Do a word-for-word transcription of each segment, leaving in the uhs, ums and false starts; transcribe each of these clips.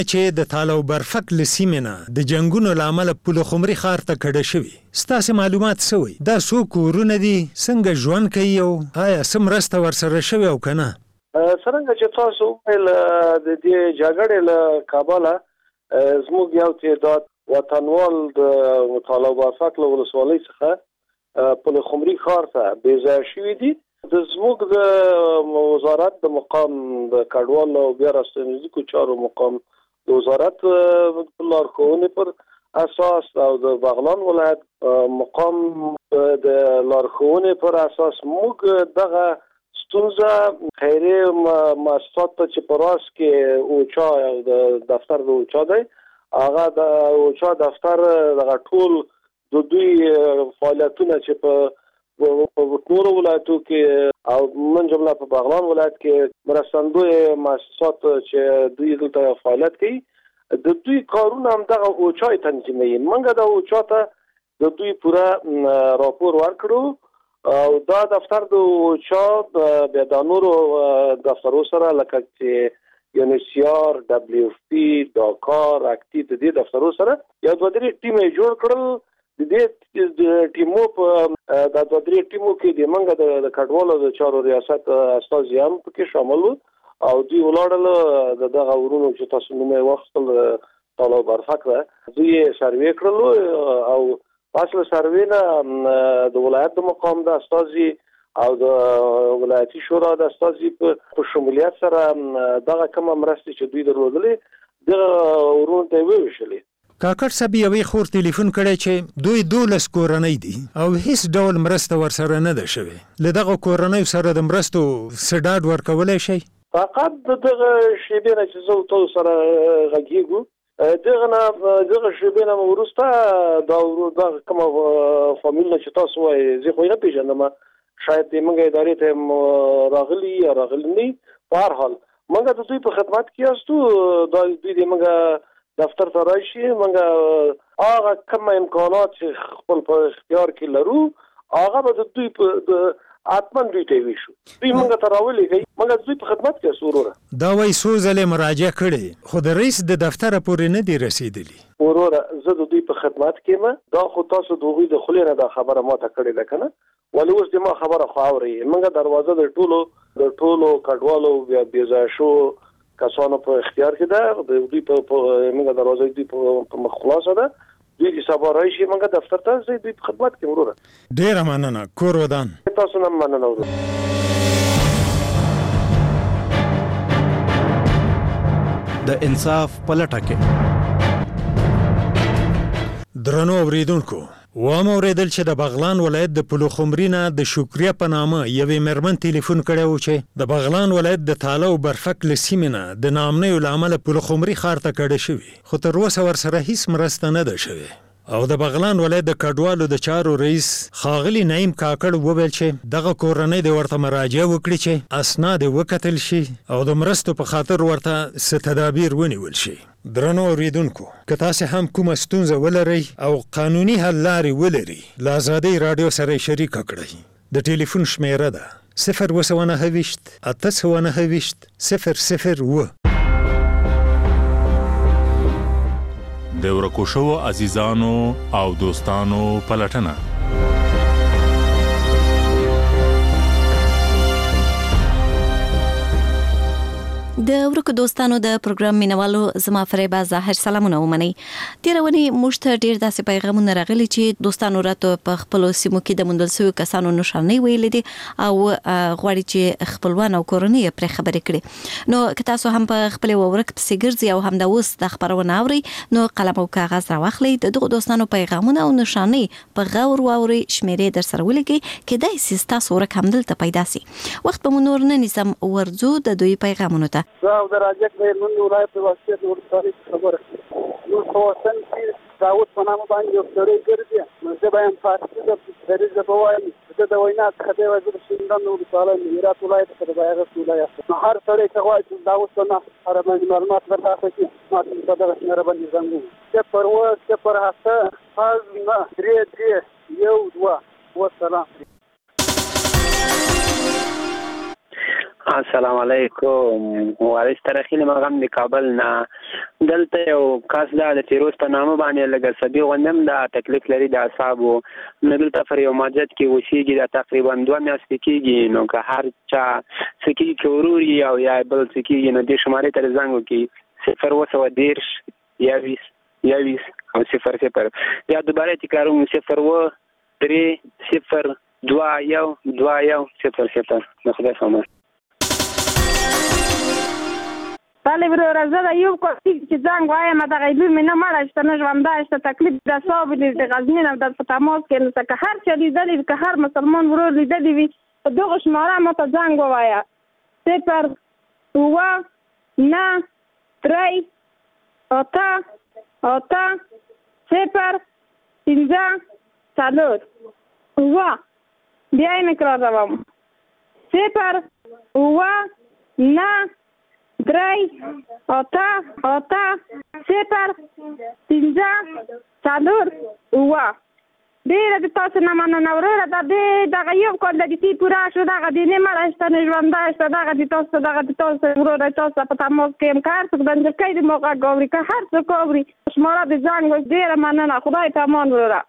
چې د تالو برفک له سیمې نه د جنګونو له امله پلخمري ښار ته کډه شوي. ستاسې معلومات څه وایي؟ دا څو کورونه دي؟ څنګه ژوند کوي او آیا څه مرسته ورسره شوې او که نه؟ څرنګه چې تاسو وویل د دې جګړې له کابله زموږ یو تعداد وطنوال د تالو برفک له ولسوالۍ څخه پلخمري ښار ته بېځایه شوي دي. د زموږ د وزارت د مقام د کډوالو او بیا راستنیدونکو چارو مقام د وزارت لارښوونې پر اساس او د بغلان ولایت مقام د لارښوونې پر اساس موږ دغه ستونزه خیري مؤسسات ته چې په راس کې اوچا د دفتر د اوچا دی هغه د اوچا دفتر دغه ټول د دوی فعالیتونه چې په په ټولو ولایتو کې او من جمله په بغلان ولایت کې مرستندوی مؤسسات چې دوی دلته فعالیت کوي د دوی کارونه هم دغه اوچا تنظیموي. موږ د اوچا ته د دوی پوره راپور ورکړو او دا دفتر د اوچا بیا د نورو دفترو سره لکه چې یونیسیار، دبلیو اف پی، داکار، اکټي د دې دفترو سره یو دوه درې ټیم یې جوړ کړل. د دې ټیمو په د دوه درې ټیمو کې د منګه د کډوالو د چارو ریاست استازي هم پکې شامل وو او دوی ولاړل د دغه ورونو چې تاسو نوم یې واخیستل تالو برفک دوی سروې کړلو او اصل سروې نه د ولایت د مقام د استازي او د ولایتي شورا د استازي په شمولیت سره دغه کومه مرستې چې دوی درلودلې دغه ورونو ته وویشلې. کاکړ صاحب یوې خور ټلیفون کړی چې دوی دولس کورنۍ دي او هیڅ ډول مرسته ورسره نه ده شوې. له دغه کورنیو سره د مرستو څه ډاډ ورکولی شئ؟ فقط د دغه شیبې نه چې زه تاسو سره غږیږو دغه نه دغه شیبې نه وروسته دا دغه کومه فامیل چې تاسو وایي زه خو یې نه پېژنم شاید د موږ ادارې ته راغلي یا راغلي نه. په هر حال موږ د دوی په خدمت کې یاستو. دا دوی د موږ دفتر ته راشي موږ هغه کوم امکانات چې خپل په اختیار کې لرو هغه به د دوی په اتمن دوی ته ویشو. دوی موږ ته راولېږي موږ دوی په خدمت کې یاستو. وروره دا وایي څو ځلې مراجعه کړې خو د رئیس د دفتره پورې نه دي رسېدلي. وروره زه د دوی په خدمت کې یم. دا خو تاسو د هغوی د خولې نه دا خبره ماته کړې ده که نه ولې اوس د ما خبره خو اورئ. موږ دروازه د ټولو د ټولو کډوالو بیا بېځایه شو کسانو په اختیار کې ده. د دوی په موږ دروازه دوی په مخ خلاصه ده. دوی د سبا راشي موږ دفتر ته ځي دوی په خدمت کې. وروره ډېره مننه. کور ودان. تاسو نه مننه. وروره د انصاف په لټه کې درنو اوریدونکو وام اوریدل چې د بغلان ولایت د پلخمري نه د شکریه په نامه یوې مېرمن ټلیفون کړی و چې د بغلان ولایت د تالو برفک له سیمې نه د ناامنیو له امله پلخمري ښار ته کډه شوي خو تر اوسه ورسره هیڅ مرسته نه ده شوې. او د بغلان ولایت د کډوالو د چارو رئیس ښاغلي نعیم کاکړ وویل چې دغه کورنۍ د ورته مراجعه وکړي چې اسناد وکتل شي او د مرستو په خاطر ورته څه تدابیر ونیول شي. درنو اوریدونکو که تاسو هم کومه ستونزه ولرئ او قانوني حل لارې ولرئ له ازادۍ راډیو سره شریکه کړئ. د ټلیفون شمیره ده صفر اوه سوه نهه ویشت اته سوه نهه ویشت صفر صفر اوه. د ورکو شوو عزیزانو او دوستانو پلټنه د ورکو دوستانو د پروګرام مینوالو زما فریبا ظاهر سلامونه ومني. تیرونی مشته ډیر داسې پیغامونه راغلي چې دوستانو راته په خپل سیمو کې د موندل شوی کسانو نشانه ویلې دي او غواړي چې خپلوان او کورنۍ پرې خبرې کړي. نو که تاسو هم په خپل ورک پسې ګرځي او هم د اوس د خبرونه اوري نو قلم او کاغذ راوخلئ د دغه دوستانو پیغامونه او نشانه په غور واوري شمیرې در سره ولګي کېدای شي تاسو ورک هم دلته پیدا شي. وخت به مونور نه نسم ورځو د دوی پیغامونه ته دا د راجک د نن ولایت په واسطه د ورساري خبره نو توسن چې داوود په نامه باندې یو سړی ګرځي نو زه باید فارسی د فریضه په وایي چې د وینا څخه د وزیر شیندان نو رساله میراث ولایت په دغه ولایت نو هر سړی چې وایي چې داوود په نامه هر باندې معلومات ورکړي چې ما په دغه شمېره باندې زنګو چې پر و چې پر هڅه فاز نه درې درې یو دوه والسلام. السلام علیکم. وارث ترخیل مغم د کابل نه. دلته یو کس دا د فیروز په نامه باندې لږ عصبي غوندم دا تکلیف لري د اعصابو. نو دلته پر یو مسجد کې اوسېږي، دا تقریبا دوه میاشتې کېږي. نو که هر چا څه کېږي چې ورور وي او یا بل څه کېږي نو دې شمارې ته زنګ وکړي صفر اووه سوه دېرش یویس یویس او صفر صفر. یا دوباره تکراروم صفر اووه درې صفر دوه یو دوه یو صفر صفر. د خدای سامان. بله وروره، زه د یو کوټي چې زنګ وایم دغه لور مې نه مړه شته نه ژوندی شته، تکلیف د اعصابو دی د غزنین او در په تماس کې نو که هر چا لیدلی وي، که هر مسلمان ورور لیدلی وي په دغه شماره ماته زنګ ووایه صفر اووه نه درې اته اته صفر پنځه څلور اووه. بیا یې تکراروم صفر اووه نه درې اته اته صفر پنځه څلور اووه. ډېره د تاسو نه مننه وروره. دا د دغه یو کال د دې پوره شو، دغه د نه مړه شته نه ژوندی شته، دغه د تاسو دغه د تاسو وروره تاسو په تماس کې یم. که هر څوک د انجلکۍ د ما غږ اوري، که هر څوک اوري شماره د زنګ وایي. ډېره مننه. خدای ته امان وروره.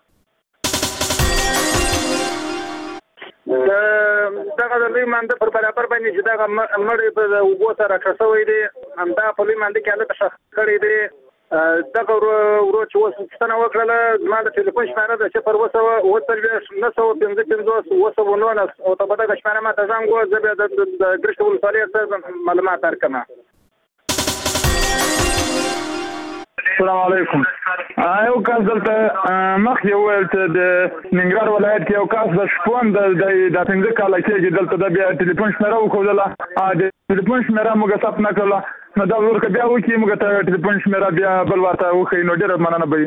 دغه د لوی مانده پر برابر باندې چې دغه مړی په اوبو سره راکړه شوی دی، همدا په لوی مانده کې هلته ښخ کړی دی. دغه ورور چې اوس پوښتنه وکړله، زما د ټلیفون شماره ده صفر اووه سوه اووه څلوېښت نهه سوه پنځه پنځوس اووه سوه نولس. او ته په دغه شماره ماته زنګ ووهه، زه بیا د ګرشته ولسوالۍ څخه معلومات درکړم. السلام علیکم. یو کس دلته مخکې وویل چې د ننګرهار ولایت کې یو کس د شپون د دا پنځه کاله کېږي دلته د بیا ټلیفون شمېره وښودله، د ټلیفون شمېره موږ ثبت نه کړله. نو دا ورور که بیا وکړي موږ ته ټلیفون شمېره بیا بل ورته وښیي نو ډېره مننه به وي.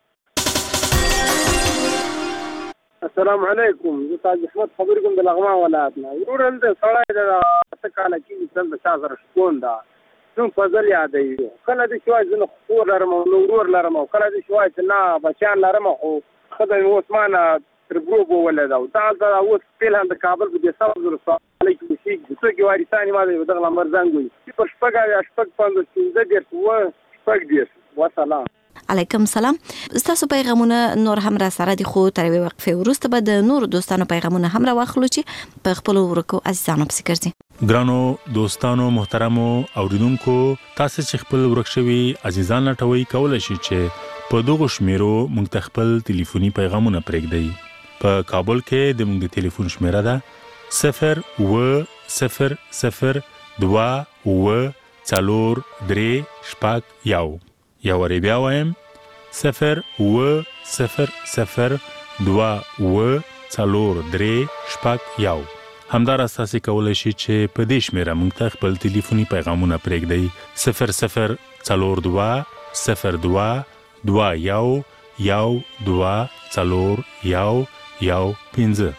السلام علیکم. زه تاج احمد خبرې کوم د لغمان ولایت نه. ورور دلته سړی د اته کاله کېږي دلته چا سره شپون ده. زموږ فضل یادوي. کله دې چې وایي زه نه خور لرم او نه ورور لرم، او کله دې چې وایي چې نه بچیان لرم، خو ښځه مې اوس ما نه تر ګروپ وولده. او دا هلته اوس فعلا د کابل په دې سبز ولسوالۍ کې اوسېږي. څوک یې وارثان یې ما د دغه نمبر زنګ وایي صفر شپږ اویا شپږ پنځوس پنځه دېرش اووه شپږ دېرش. وسلام. علیکم سلام. ستاسو پیغامونه نور هم را سره دي، خو تر یوې وقفې وروسته به د نورو دوستانو پیغامونه هم راواخلو چې په خپلو ورکو عزیزانو پسې ګرځي. ګرانو دوستانو محترمو اوریدونکو، تاسو چې خپل ورک شوي عزیزان لټوي کولای شئ چې په دغه شمیرو موږ ته خپل ټلیفوني پیغامونه پرېږدئ. په کابل کې د موږ د ټلیفون شمیره ده صفر اووه صفر صفر دوه اووه څلور درې شپږ یو. یا وری بیا وایم صفر اووه صفر صفر دوه اووه څلور درې شپږ یو. همداراز تاسو کولی شئ چې په دې شمیره موږ ته خپل ټلیفوني پیغامونه پرېږدئ صفر صفر څلور دوه صفر دوه دوه یو یو دوه څلور یو یو پنځه.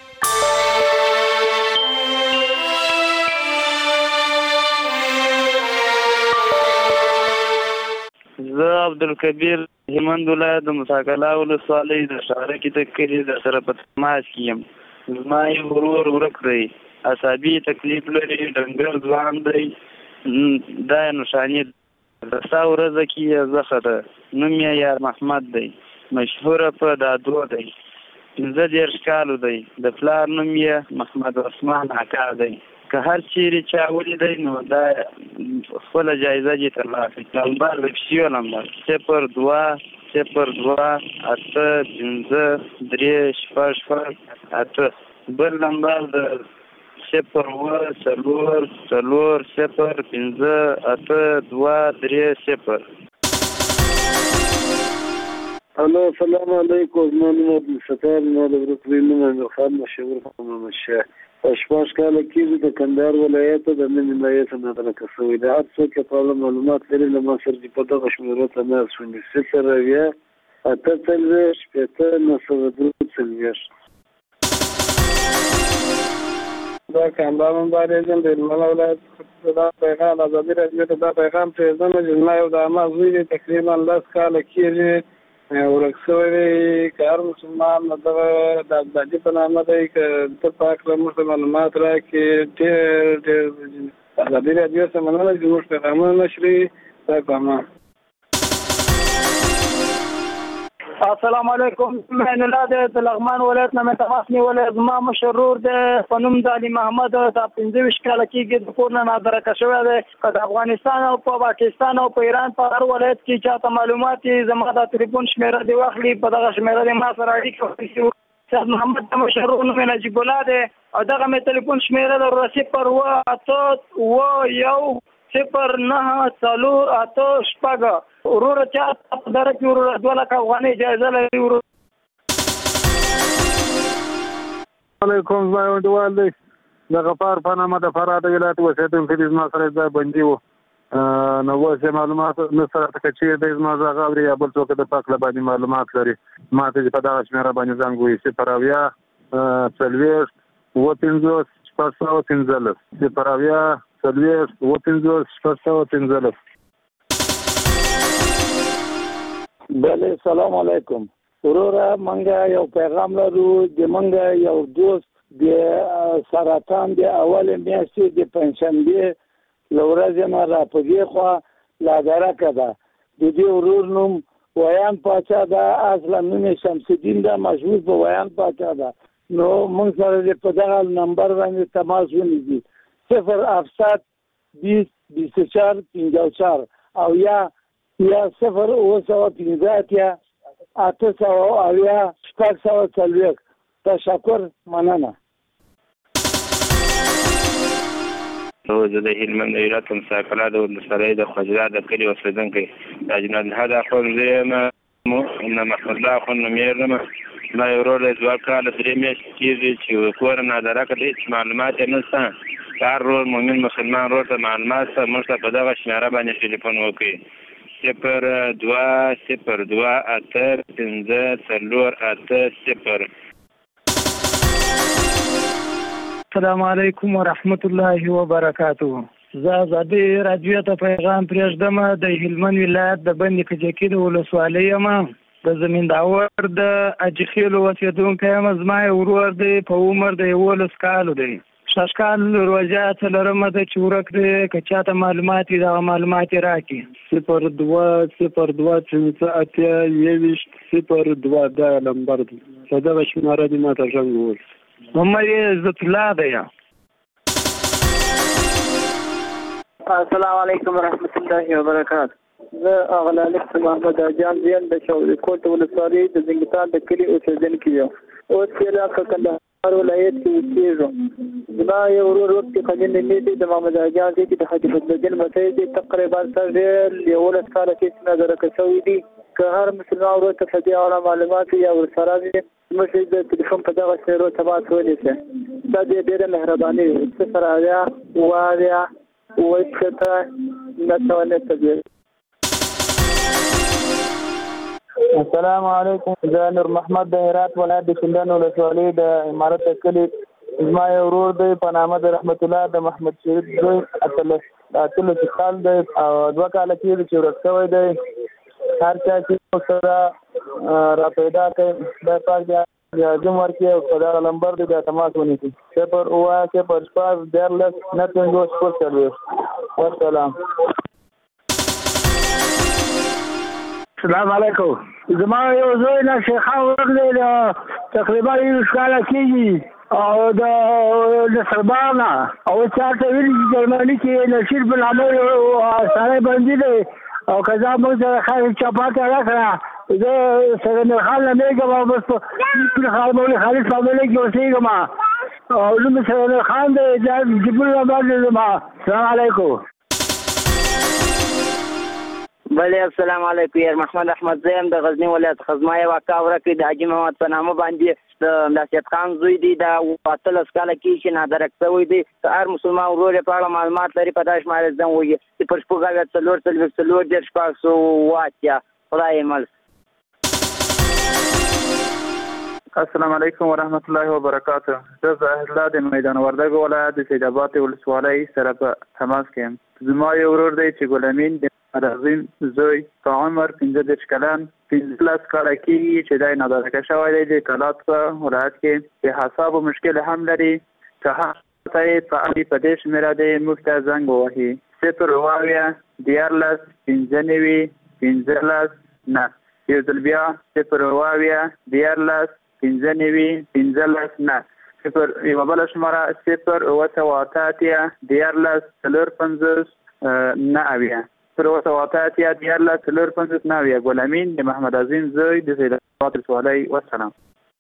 زه عبدالکبیر هلمند ولایت د مساکلا ولسوالۍ د شارکي د کلي د سره په تماس کې یم. زما یو ورور ورک دی، عصبي تکلیف لري، ډنګر ځوان دی، دا یې نښانې ده. ستا ورځه کې یې زخه ده. نوم یې یار محمد دی، مشهوره په دادو دی، پنځه دېرش کالو دی. د پلار نوم یې محمد عثمان اکا دی. که هر چیرې چا ولیدی نو دا خپله جایزه دې ترلاسه کړي. نمبر د پیسیو نمبر صفر دوه صفر دوه اته پنځه درې شپږ شپږ اته. بل نمبر د صفر اووه څلور څلور صفر پنځه اته دوه درې صفر. الو السلام علیکم. زما نوم عبدالستار، زما د ورکوي نوم امیرخان مشهور محمد شاه. شپږ کاله کېږي د کندهار ولایت د نوي ولایت نه درکه شوی دی. هر څوک چې په اړه معلومات لري له ما سره دې په دغه شمېرو تماس ونیسي صفر اویا اته څلوېښت شپېته نهه سوه دوه څلوېښت. دا کامران مبارز یم د هلمند ولایت. دا پیغام ازادي راډیو ته دا پیغام پرېږدم چې زما یو د عمه زوی دی، تقریبا لس کاله کېږي ورک شوی دی که هر مسلمان دغه د ابدالي په نامه دی که ته په هکله موږ ته معلومات راکړي. ډېر ډېر ازادي راډیو څخه مننه چې زموږ پیغامونه نشري. دا کامان. السلام علیکم. من الله د لغمان ولایت نه تماس نیولې. زما مشرور د فنوم د علي محمد د پنځه ویشت کاله کېږي د کور نه نادرکه شوی دی. که د افغانستان او په پاکستان او په ایران په هر ولایت کې چاته معلومات زما د تلیفون شمیره دی واخلي، په دغه شمیره دی ما سره اړیکه وکړي. سید محمد د مشرور نوم یې نجیب الله دی او دغه مې تلیفون شمیره د صفر اوه اته اوه یو صفر نه څلور اته شپږ. وروره چا په دره کې وروره دوه لکه افغانۍ جایزه لري. وروره علیکم. زما یو انډیوال دی د غفار په نامه د فراه د ولایت اوسېدونکی دی. زما سره ځای بندي و، نو اوس یې معلومات نه سره که چېرې دی زما غږ اوري یا بل څوک د په هکله باندې معلومات لري ما ته چې په دغه شمېره باندې زنګ ووهي. صفر اویا څلوېښت اووه پنځوس شپږ سوه پنځلس. صفر اویا څلوېښت اووه پنځوس شپږ سوه پنځلس. بله سلام علیکم. وروره منګه یو پیغام لرو. د منګه یو دوست د سرطان د اول میاشتې د پنجشنبې له ورځې نه را په دې خوا لادرکه ده. د دې ورور نوم ویان پاچا ده، اصلا نوم یې شمس الدین ده، مشهور په ویان پاچا ده. نو موږ سره دې په دغه نمبر باندې تماس ونیسي. صفر هفتصد بیست بیست و چهار پنځه و چهار او یا یا صفر اوه سوه پنځه اتیا اته سوه اویا شپږ سوه څلوېښت. تشکر، مننه. زه د هلمند د ولایت مساکله د ولسوالۍ د خواجه د کلي اوسېدونکی د اجناد الهد اخوند زه یم. نه محمد الله اخوند نومېږم. ما یو ورور دی دوه کاله درې میاشتې کېږي چې کور نادرکه دی چې معلومات یې نشته. هر ورور مؤمن مسلمان ورور ته معلومات شته موږ ته په دغه شمېره باندې ټلیفون وکړي. صفر دوه صفر دوه اته پنځه څلور اته صفر. السلام علیکم ورحمت الله وبرکاته. زه ازادي راډیو ته پیغام پرېږدم. د هلمند ولایت د بند کجکي د ولسوالۍ یم. د زمینداور د اجخیلو اوسېدونکی یم. زما یو ورور دی په عمر د یولس کالو دی. شش کال روژه څلورمه ده چې ورک دی. که چاته معلومات وي دغه معلومات یې راکړي. صفر دوه صفر دوه پنځه اتیا یوویشت صفر دوه دا نمبر دی. په دغه شمېره دې ما ته زنګ ووهي. عمر یې عزت الله دی. السلام علیکم ورحمت الله وبرکاته. زه اغلالک محمد اجان زین د شاولی کوټ ولسوالۍ د زنګتان د کلي اوسېدونکی یم. اوس یې راکه کندهار ولایت کې اوسېږم. زما یو ورور وخت خلیل نومېږي د محمد اجان دی چې د حاجي فضلالدین مسی دی. تقریبا سر یولس کاله کې نادرکه شوی دی. که هر مسلمان ورور ته په دې اړه معلومات یا ورسره وي موږ د تلیفون په دغه شمیرو تماس ونیسئ. دا دې ډېره مهرباني وي. صفر اویا اوه اویا اوه شپېته نهه سوه نهه څلوېښت. السلام علیکم. زه نور محمد د هرات ولایت د شندن ولسوالۍ د امارت کلي. زما یو ورور دی په نامه د رحمت الله د محمد شریف زوی. اتلس اتلس کال دی او دوه کاله کېږي چې ورک شوی دی. هر چا چې سره را پیدا کړي خدای پاک بیا جم ورکړي او په دغه نمبر دی بیا تماس ونیسي. صفر اوه صفر شپږ دیارلس نهه پنځوس شپږ څلوېښت. والسلام. السلام علیکم. زما یو زوی نه شیخا ورک دی تقریبا یوش کاله کېږي او د نصربانه او چاته ویلي چې جرمني کې نشیر بن عمر سړی بندي دی او که موږ سره خالد چپاته راکړه. زه سرنر خان نه میږم او بس په خالد خالد فامیلۍ کې اوسېږم او نوم سرنر خان دی. جبرل رحمان دی زما. السلام علیکم. بله السلام علیکم. یار محمد احمد زیم د غزنی ولایت خزما یو اکا ورکړي د حاجي محمد په نامه باندې د نصیحت خان زوی دی. دا اتلس کاله کېږي چې نادرک شوی دی. که هر مسلمان ورور یې په اړه معلومات لري په دغه شمېره زنګ ووهي. صفر شپږ اویا څلور څلوېښت څلور دېرش شپږ سوه اووه اتیا. خدای یې مل. السلام علیکم ورحمت الله وبرکاته. زه ظاهر الله د میدان وردګ ولایت د سید آباد ولسوالۍ سره په تماس کې یم. زما یو ورور دی چې ګل امین عظیم زوی په عمر پنځه دېرش کلن پنځلس کاله کېږي چې دی نادرکه شوی دی د کلات په ولایت کې د حسابو مشکل هم لري که هر ته یې په اړې په دې شمېره دی موږ ته زنګ ووهي صفر اووه اویا دیارلس پنځه نوي پنځلس نه یو ځل بیا صفر اووه اویا دیارلس پنځه نوي پنځلس نه صفر یوه بله شماره صفر اووه سوه اته اتیا دیارلس څلور پنځوس نه اویا صفر اووه سوه اته اتیا دیارلس څلور پنځوس نه اویا ګل امین د محمد عظیم زوی د سیدآباد ولسوالۍ والسلام.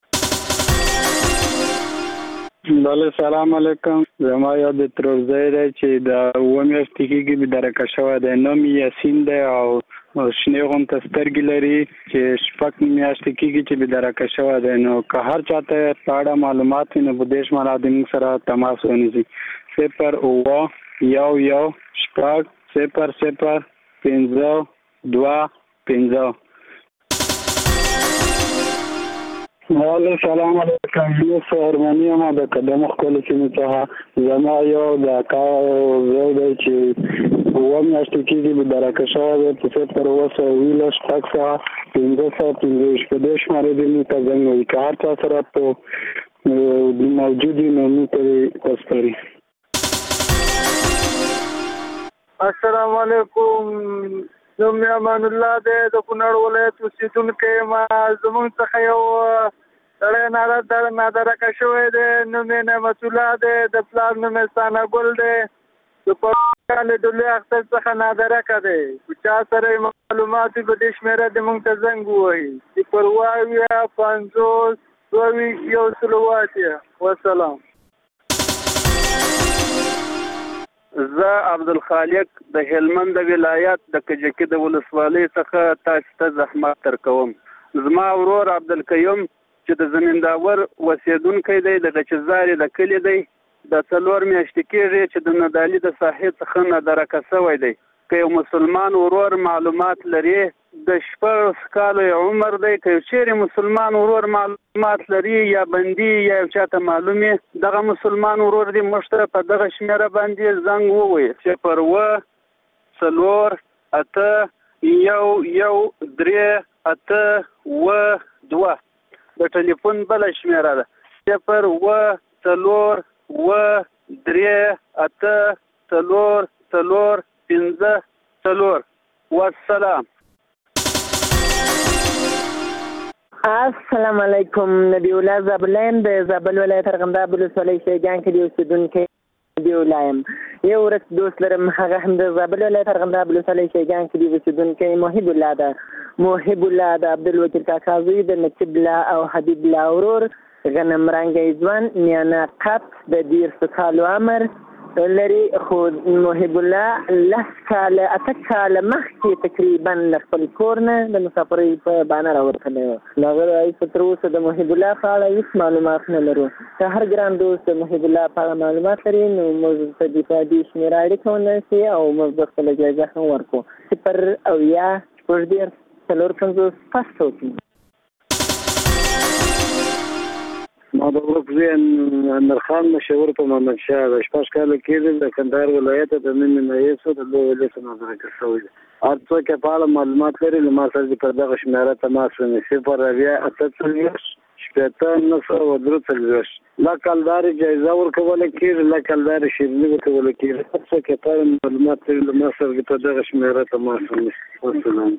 بله سلام علیکم. زما یاد د ترورزی دی چې د اووه میاشتې کېږي بدرکه شوی دی. نوم یې یاسین دی او شنې غونته سترګې لري چې شپږ میاشتې کېږي چې بدرکه شوی دی. نو که هر چاته په اړه معلومات وي نو په دې شماره د موږ سره تماس ونیسي. صفر اووه یو یو شپږ صفر صفر پنځه دوه پنځه. والله سلام علیکم. زه سهرمنی یم د قدم ښکلې سیمې څخه. زما یو د اکا زوی دی چې اووه میاشتې کېږي بدرکه شوی دی په صفر اووه سوه اوولس شپږ سوه پنځه سوه پنځه په دې شمارې دې موږ ته زنګ وهي. که هر چا سره په موجود وي نو موږ ته یې وسپاري. السلام علیکم. نوم مې امان الله دی د کونړ ولایت اوسېدونکی یم. زموږ څخه یو سړی نادرکه شوی دی. نوم یې نعمت الله دی. د پلار نوم یې ثنا ګل دی. د پښتون له ډلې اختر څخه نادرکه دی. که چا سره یې معلومات وي په دې شمېره دې موږ ته زنګ ووهي. صفر اووه اویا پنځوس دوه ویشت یو سل اووه اتیا. والسلام. زه عبدالخالق د هلمند ولایت د کجکي د ولسوالۍ څخه تاسو ته زحمت درکوم. زما ورور عبدالقیوم چې د زمینداور اوسېدونکی دی د غچزارې د کلي دی د څلور میاشتې کېږي چې د نادعلي د ساحې څخه نادرکه شوی دی. که یو مسلمان ورور معلومات لري د شپږ کالو عمر دی که یو چیرې مسلمان ورور معلومات لري یا بندي یا یو چاته معلومي دغه مسلمان ورور دی موږ ته په دغه شمېره باندې زنګ ووایي. صفر اووه څلور اته یو یو درې اته اووه دوه د ټلیفون بله شمېره ده. صفر اووه څلور اووه درې اته څلور څلور پنځه څلور. والسلام. السلام علیکم. نبی الله زابله یم د زابل ولایت ارغنداب ولسوالۍ شیګان کې د اوسېدونکی نبی الله یم. یو ورځ دوست لرم هغه هم د زابل ولایت ارغنداب ولسوالۍ شیګان کې د اوسېدونکی محب الله ده. محب الله د عبدالوکیل کاکا زوی د نقیب الله او حبیب الله ورور غنم رنګی ځوان میانه قط د دېرشو کالو عمر لري. خو محب الله لس کاله اته کاله مخکې تقریبا له خپل کور نه د مسافرۍ په بانه راوتلی و. نو هغه تر اوسه د محب الله په اړه هېڅ معلومات نه لرو. که هر ګران دوست د محب الله په اړه معلومات لري نو موږ په دې په دې شمېره اړیکه ونیسي او موږ به خپله جایزه هم ورکړو. صفر اویا شپږ دېرش څلور پنځوس پس وکړي. ما د ورک زوی اندرخان مشهور په محمد شاه د شپږ کاله کېږي د کندهار ولایت د نوم یې نایس و د لوی ولې څخه نادرکه شوی دی. هر څوک یې په اړه معلومات لري له ما سره دې پر دغه شمېره تماس ونیسي. صفر اویا اته څلوېښت شپېته نهه سوه درې څلوېښت. لا کلدارې جایزه ورکولی کېږي لا کلدارې شیریني ورکولی کېږي. هر څوک یې په اړه معلومات لري له ما سره دې پر دغه شمېره تماس ونیسي. والسلام.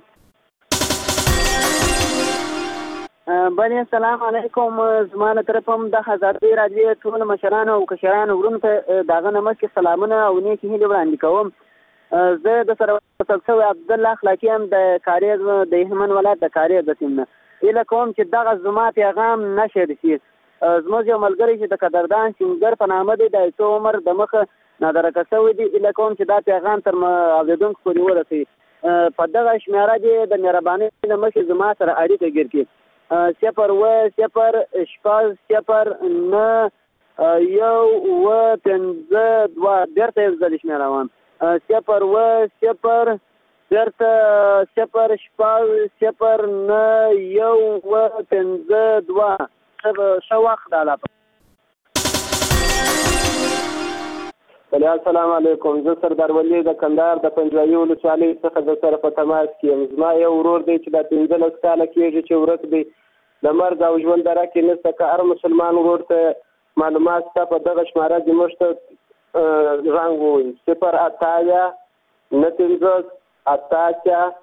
بله السلام علیکم. زما له طرفه هم د ازادۍ راډیو ټولو مشرانو او کشرانو ورونو ته د هغه نه مخکې سلامونه او نیکې هیلې وړاندې کوم. زه د سره وصل شوی عبدالله اخلاقي یم د کاریز د هلمند ولایت د کاریز د سیم نه. هیله کوم چې دغه زما پیغام نشر شي. زموږ یو ملګری چې د قدردان سینګر په نامه دی د څو عمر د مخه نادرکه شوی دی. هیله کوم چې دا پیغام تر اورېدونکو پورې ورسوي. په دغه شمېره دې د مهربانۍ له مخې زما سره اړیکه ګیر کړي. صفر اووه صفر شپږ صفر نه یو اووه پنځه دوه بېرته یو ځل شمېره وایم. صفر اووه صفر بېرته صفر شپږ صفر نه یو اووه پنځه دوه. ښه وخت الله. السلام علیکم. زه سردار ولی د کندهار د پنجوایي ولسوالۍ څخه د سره په تماس کې یم. زما یو ورور دی چې د پنځلس کاله کېږي چې ورک دی، د مرګ او ژوند دره کې نشته. که هر مسلمان ورور ته معلومات شته په دغه شماره کې موږ ته رنګ ووایي صفر اتیا نه پنځوس اته اتیا